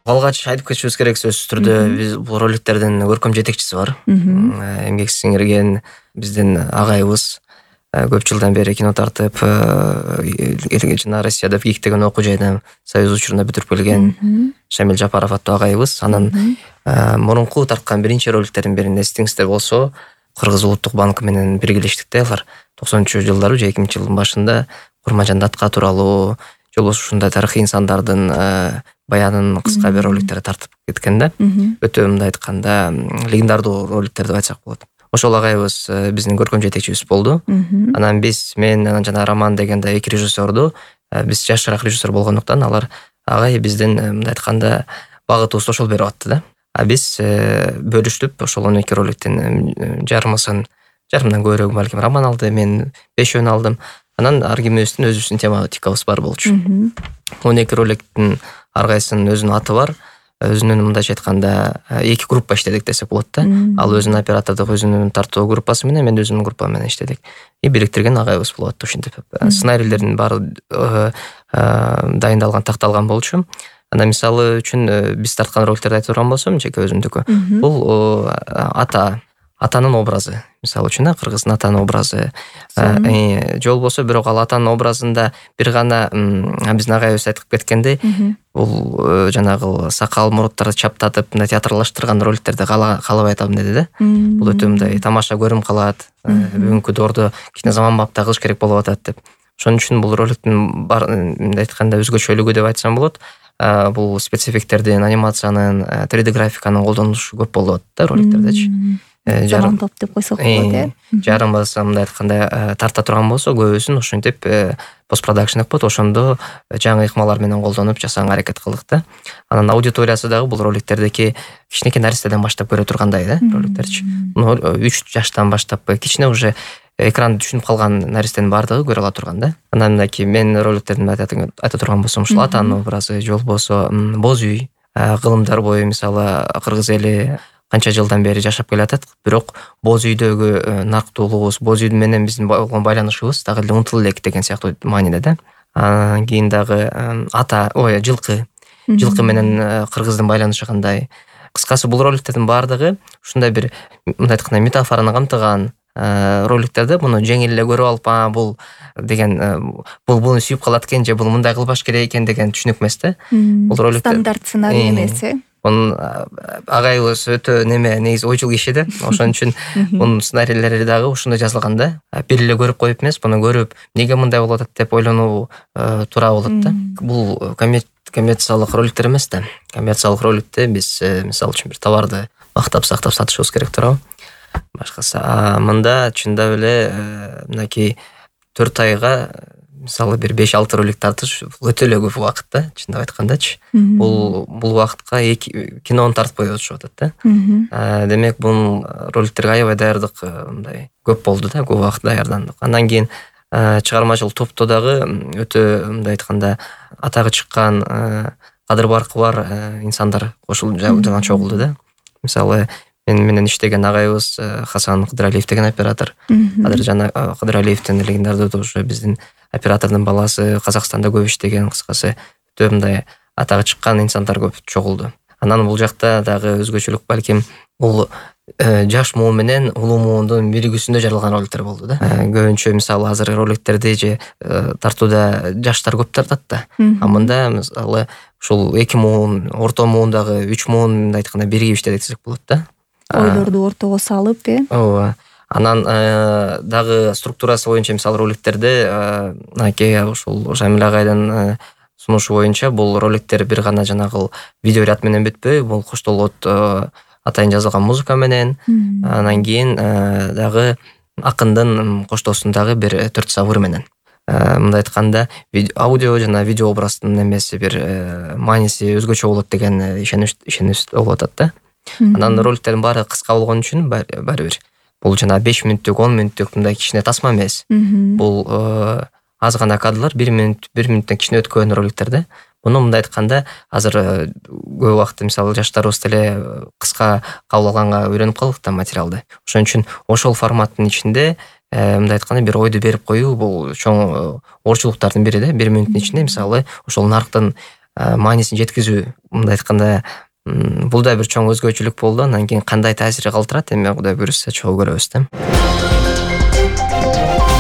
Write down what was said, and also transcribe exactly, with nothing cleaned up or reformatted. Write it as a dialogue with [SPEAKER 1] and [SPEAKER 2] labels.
[SPEAKER 1] Алгач айтып кетишибиз керек сөзсүз түрдө биз бул роликтердин көркөм жетекчиси бар. Эмгек сиңирген биздин агайыбыз көп жылдан бери кино тартып, жана Россияда ВГИК деген окуу жайдан Союз учурунда бүтүрүп келген Шамил Жапаров аттуу агайыбыз. Анын мурунку тарткан биринчи роликтердин бирин эсиңизде болсо, Кыргыз улуттук банкы менен биргелештикте алар токсонунчу жылдары же эки миңинчи жылдын башында Курманжан Датка тууралуу, же болбосо ушундай тарыхый инсандардын баянын кыска бир роликтер тартып кеткен да. Өтө мындай айтканда легендардуу роликтер деп айтсак болот. Ошол агайыбыз биздин көркөм жетекчибиз болду. Анан биз, мен, анан жана Роман деген да эки режиссерду, биз жашыраак режиссер болгондуктан алар агай биздин мындай айтканда багытыбызды ошол берип атты да. А биз бөлүштүп ошол он эки роликтин жарымысын, жарымдан көбүрөөк балким Роман алды, мен бешөөнү алдым. Анан ар кимибиздин өзүбүздүн тематикабыз бар болчу. он эки роликтин ар кайсынын өзүнүн аты бар. Өзүнүн мындайча айтканда эки группа иштедик десек болот да. Ал өзүнүн оператордук өзүнүн тартуу группасы менен, мен өзүмдүн группам менен иштедик. И бириктирген агайыбыз болуп аттып ушинтип. Сценарийлердин баары дайындалган, такталган болчу. Анан мисалы үчүн биз тарткан роликтерди айтып турган болсом, жеке өзүмдүкү. Бул ата, атанын образы. Мисалы үчүн кыргыздын атанын образы. Же болбосо бирок ал атанын образында бир гана биздин агайыбыз айтып кеткендей, бул жанагы сакал муруттарды чаптатып, мындай театрлаштырган роликтерди каалабай атам деди да. Бул өтө мындай тамаша көрүм калат. Бүгүнкү доордо кичине заманбапта кылыш керек болуп атат деп. Ошон үчүн бул роликтин мындай айтканда өзгөчөлүгү деп айтсам болот. Бул спецэффекттердин, анимациянын, три дэ графиканын колдонулушу көп болуп атат да роликтердечи.
[SPEAKER 2] Заманбап деп койсок болот, э.
[SPEAKER 1] Жарымбыз мындай айтканда тарта турган болсо, көбүсүн ошентип постпродакшн деп коет, ошондо жаңы ыкмалар менен колдонуп жасаганга аракет кылдык да. Анан аудиториясы дагы бул роликтердеки кичинекей нарседен баштап көрө тургандай да, роликтерчи. үч жаштан баштап кичине уже экранды түшүнүп калган нарестенин баардыгы көрө ала турган да. Анан мынакей мен роликтердин айта турган болсом, ушул атанын образы, же болбосо боз үй, кылымдар бою мисалы кыргыз эли канча жылдан бери жашап келатат, бирок боз үйдөгү нарктуулугубуз, боз үй менен биздин болгон байланышыбыз дагы эле унутула элек деген сыяктуу мааниде да. Анан кийин дагы ата, ой, жылкы, жылкы менен кыргыздын байланышы кандай. Кыскасы бул роликтердин баардыгы ушундай бир мындай айтканда метафораны камтыган роликтерде. Буну жеңил эле көрүп алып, а бул деген бул буну сүйүп калат экен, же бул мындай кылбаш керек экен деген түшүнүк эмес да. Бул роликтер
[SPEAKER 2] стандарт сценарий эмес, э.
[SPEAKER 1] Мун агайыбыз өтө неме, негизи ойчул киши да. Ошон үчүн мунун сценарийлери дагы ушундай жазылган да. Бир эле көрүп коюп эмес, буну көрүп, неге мындай болуп атат деп ойлонуу туура болот да. Бул коммерциялык роликтер эмес да. Коммерциялык роликте биз мисалы үчүн бир товарды мактап сактап сатышыбыз керек туурабы? Башкасы. А мында чындап эле мынакей төрт айга мисалы бир беш алты ролик тартыш өтө эле көп убакыт да, чындап айткандачы. Бул бул убакытка эки кинону тартып коюп атышып атат да. Демек бул роликтерге аябай даярдык мындай көп болду да, көп убакыт даярдандык. Андан кийин чыгармачыл топто дагы өтө мындай айтканда атагы чыккан, кадыр баркы бар инсандар кошулуп жана чогулду да. Мисалы мен менен иштеген агайыбыз Хасан Кыдыралиев деген оператор. Кадыр жана Кыдыралиевдин легендардуу тоже биздин оператордун баласы, Казакстанда көп иштеген, кыскасы өтө мындай атагы чыккан инсандар көп чогулду. Анан бул жакта дагы өзгөчөлүк балким бул жаш муун менен улуу муундун биригүүсүндө жаралган роликтер болду да. Көбүнчө мисалы азыр роликтерди же тартууда жаштар көп тартат да. А мында мисалы ушул эки муун, орто муундагы үч муун мындай айтканда биригип иштедик десек болот да.
[SPEAKER 2] Ойлорду ортого салып, э.
[SPEAKER 1] Ооба. Анан дагы структурасы боюнча мисалы роликтерде мынакей ушул Жамил агайдын сунушу боюнча бул роликтер бир гана жанагы видеоряд менен бүтпөй, бул коштолот атайын жазылган музыка менен. Анан кийин дагы акындын коштоосундагы бир төрт сабыр менен. Мындай айтканда аудио жана видео образдын немеси бир мааниси өзгөчө болот деген ишенич болуп атат да. Анан роликтердин баары кыска болгон үчүн баары бир бул жана беш мүнөттүк, он мүнөттүк мындай кичине тасма эмес. Бул аз гана кадрлар, бир мүнөт, бир мүнөттөн кичине өткөн роликтерде. Муну мындай айтканда азыр көп убакыт мисалы жаштарыбыз деле кыска кабыл алганга үйрөнүп калдык да материалды. Ошон үчүн ошол форматтын ичинде мындай айтканда бир ойду берип коюу бул чоң оорчулуктардын бири да. Бир мүнөттүн ичинде мисалы ошол нарктын маанисин жеткизүү мындай айтканда бул да бир чоң өзгөчөлүк болду. Андан кийин кандай таасир калтырат эми Кудай буйруса чогуу көрөбүз да.